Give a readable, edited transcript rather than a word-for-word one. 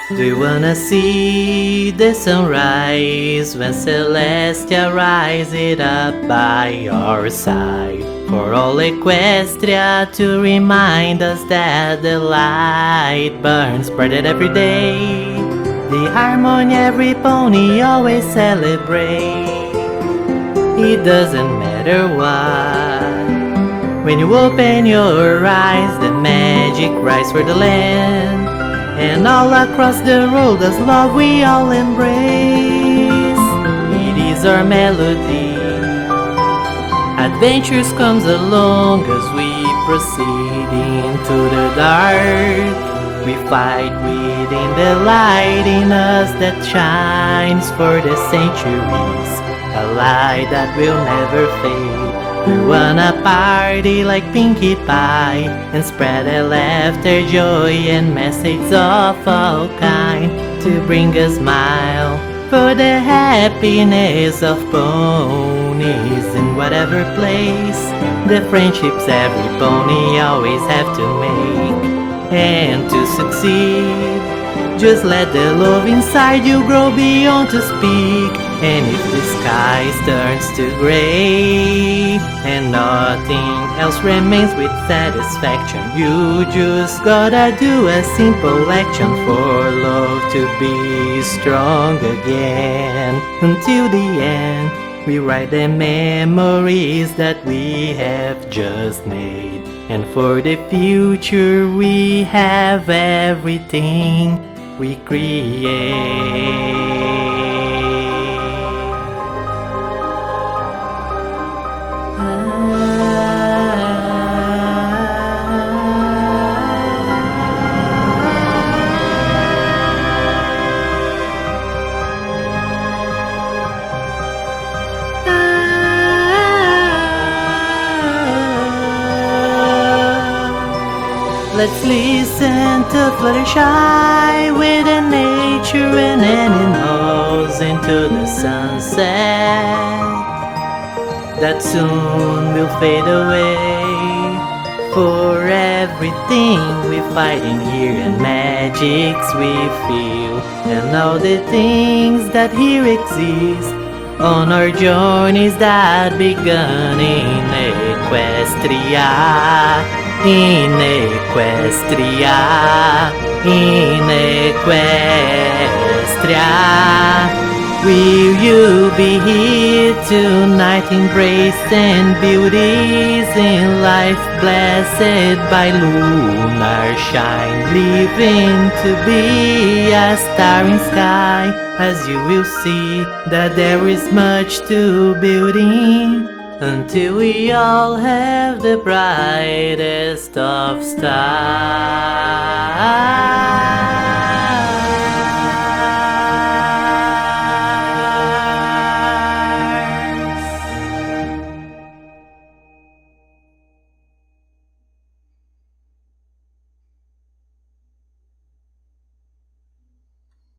Do you wanna see the sunrise when Celestia rises up by your side? For all Equestria to remind us that the light burns brighter every day. The harmony every pony always celebrate. It doesn't matter what. When you open your eyes, the magic rise for the land. And all across the road as love we all embrace. It is our melody. Adventures comes along as we proceed into the dark. We fight within the light in us that shines for the centuries. A light that will never fade. We wanna party like Pinkie Pie and spread a laughter, joy, and messages of all kind to bring a smile for the happiness of ponies in whatever place. The friendships every pony always have to make, and to succeed, just let the love inside you grow beyond to speak. And if the sky turns to gray and nothing else remains with satisfaction, you just gotta do a simple action for love to be strong again. Until the end, we write the memories that we have just made. And for the future we have everything we create. Let's listen to Fluttershy with the nature and animals into the sunset that soon will fade away. For everything we fight in here and magics we feel, and all the things that here exist on our journeys that begun in Equestria. In Equestria, in Equestria, will you be here tonight, embracing beauties in life, blessed by lunar shine, living to be a star in sky, as you will see that there is much to build in, until we all have the brightest of stars.